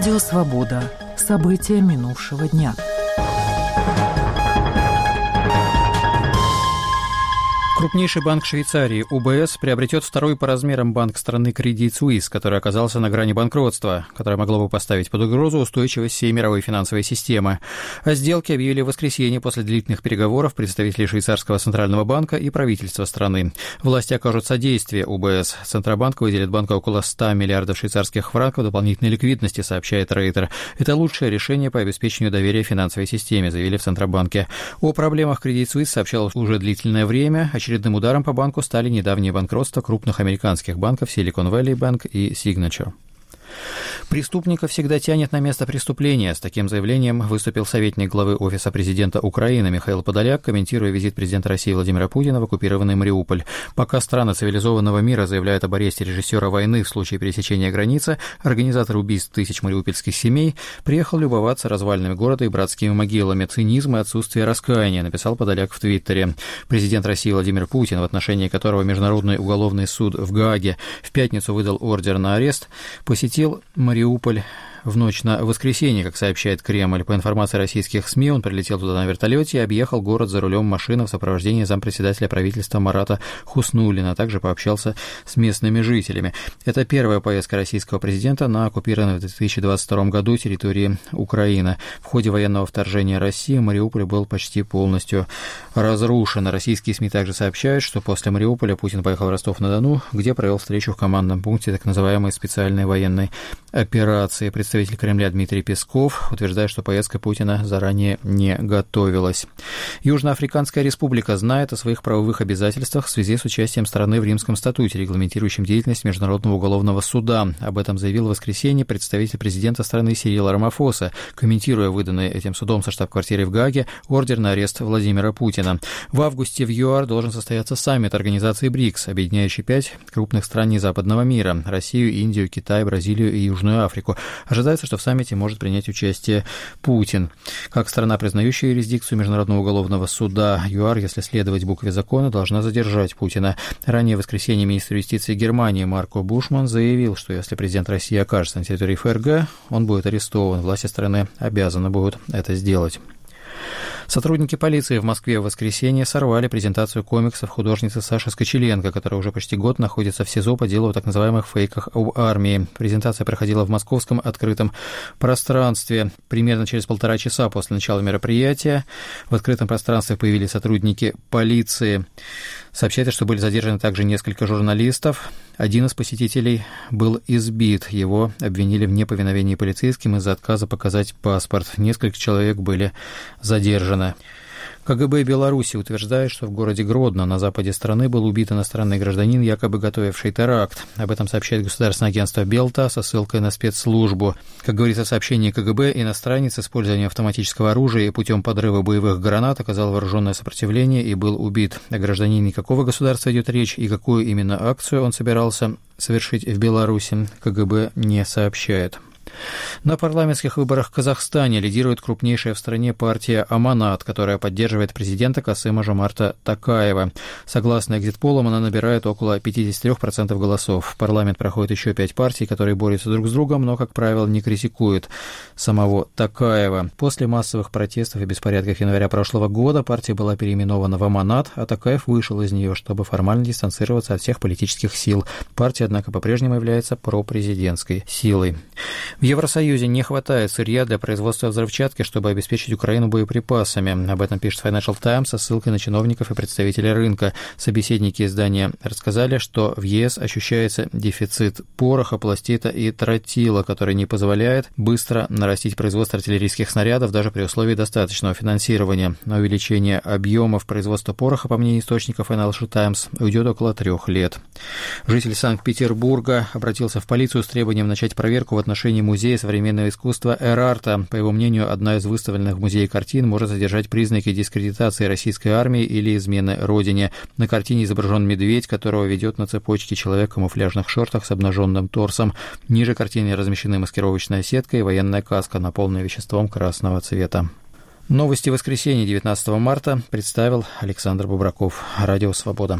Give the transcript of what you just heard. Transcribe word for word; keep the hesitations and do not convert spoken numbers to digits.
Радио «Свобода». События минувшего дня. Крупнейший банк Швейцарии У Бэ Эс приобретет второй по размерам банк страны Credit Suisse, который оказался на грани банкротства, которое могло бы поставить под угрозу устойчивость всей мировой финансовой системы. О сделке объявили в воскресенье после длительных переговоров представителей швейцарского центрального банка и правительства страны. Власти окажут содействие У Бэ Эс. Центробанк выделит банку около ста миллиардов швейцарских франков дополнительной ликвидности, сообщает Рейтер. Это лучшее решение по обеспечению доверия финансовой системе, заявили в Центробанке. О проблемах Credit Suisse сообщалось уже длительное время. Очередным ударом по банку стали недавние банкротства крупных американских банков Silicon Valley Bank и Signature. Преступника всегда тянет на место преступления. С таким заявлением выступил советник главы Офиса президента Украины Михаил Подоляк, комментируя визит президента России Владимира Путина в оккупированный Мариуполь. Пока страны цивилизованного мира заявляют об аресте режиссера войны в случае пересечения границы, организатор убийств тысяч мариупольских семей приехал любоваться развалинами города и братскими могилами. Цинизм и отсутствие раскаяния, написал Подоляк в Твиттере. Президент России Владимир Путин, в отношении которого Международный уголовный суд в Гааге в пятницу выдал ордер на арест, посетил Мариуполь в ночь на воскресенье, как сообщает Кремль. По информации российских СМИ, он прилетел туда на вертолете и объехал город за рулем машины в сопровождении зампредседателя правительства Марата Хуснуллина, а также пообщался с местными жителями. Это первая поездка российского президента на оккупированной в две тысячи двадцать втором году территории Украины. В ходе военного вторжения России Мариуполь был почти полностью разрушен. Российские СМИ также сообщают, что после Мариуполя Путин поехал в Ростов-на-Дону, где провел встречу в командном пункте так называемой специальной военной операции. Представитель Кремля Дмитрий Песков утверждает, что поездка Путина заранее не готовилась. Южноафриканская республика знает о своих правовых обязательствах в связи с участием страны в Римском статуте, регламентирующем деятельность Международного уголовного суда. Об этом заявил в воскресенье представитель президента страны Сирил Рамафоса, комментируя выданный этим судом со штаб-квартирой в Гааге ордер на арест Владимира Путина. В августе в ЮАР должен состояться саммит организации БРИКС, объединяющий пять крупных стран западного мира – Россию, Индию, Китай, Бразилию и Южную Африку. Ожидается, что в саммите может принять участие Путин. Как страна, признающая юрисдикцию Международного уголовного суда, ЮАР, если следовать букве закона, должна задержать Путина. Ранее в воскресенье министр юстиции Германии Марко Бушман заявил, что если президент России окажется на территории ФРГ, он будет арестован. Власти страны обязаны будут это сделать. Сотрудники полиции в Москве в воскресенье сорвали презентацию комиксов художницы Саши Скочеленко, которая уже почти год находится в СИЗО по делу о так называемых фейках об армии. Презентация проходила в московском открытом пространстве. Примерно через полтора часа после начала мероприятия в открытом пространстве появились сотрудники полиции. Сообщается, что были задержаны также несколько журналистов. Один из посетителей был избит. Его обвинили в неповиновении полицейским из-за отказа показать паспорт. Несколько человек были задержаны. КГБ Беларуси утверждает, что в городе Гродно на западе страны был убит иностранный гражданин, якобы готовивший теракт. Об этом сообщает государственное агентство Белта со ссылкой на спецслужбу. Как говорится в сообщении КГБ, иностранец с использованием автоматического оружия и путем подрыва боевых гранат оказал вооруженное сопротивление и был убит. О гражданине какого государства идет речь и какую именно акцию он собирался совершить в Беларуси, КГБ не сообщает. На парламентских выборах в Казахстане лидирует крупнейшая в стране партия «Аманат», которая поддерживает президента Касым-Жомарта Токаева. Согласно экзит-полам, она набирает около пятьдесят три процента голосов. В парламент проходит еще пять партий, которые борются друг с другом, но, как правило, не критикуют самого Токаева. После массовых протестов и беспорядков января прошлого года партия была переименована в «Аманат», а Токаев вышел из нее, чтобы формально дистанцироваться от всех политических сил. Партия, однако, по-прежнему является пропрезидентской силой. В Евросоюзе не хватает сырья для производства взрывчатки, чтобы обеспечить Украину боеприпасами. Об этом пишет Financial Times со ссылкой на чиновников и представителей рынка. Собеседники издания рассказали, что в ЕС ощущается дефицит пороха, пластита и тротила, который не позволяет быстро нарастить производство артиллерийских снарядов даже при условии достаточного финансирования. На увеличение объемов производства пороха, по мнению источников Financial Times, уйдет около трех лет. Житель Санкт-Петербурга обратился в полицию с требованием начать проверку в отношении Музея современного искусства Эр-Арта. По его мнению, одна из выставленных в музее картин может содержать признаки дискредитации российской армии или измены родине. На картине изображен медведь, которого ведет на цепочке человек в камуфляжных шортах с обнаженным торсом. Ниже картины размещены маскировочная сетка и военная каска, наполненная веществом красного цвета. Новости воскресенья девятнадцатого марта представил Александр Бубраков. Радио «Свобода».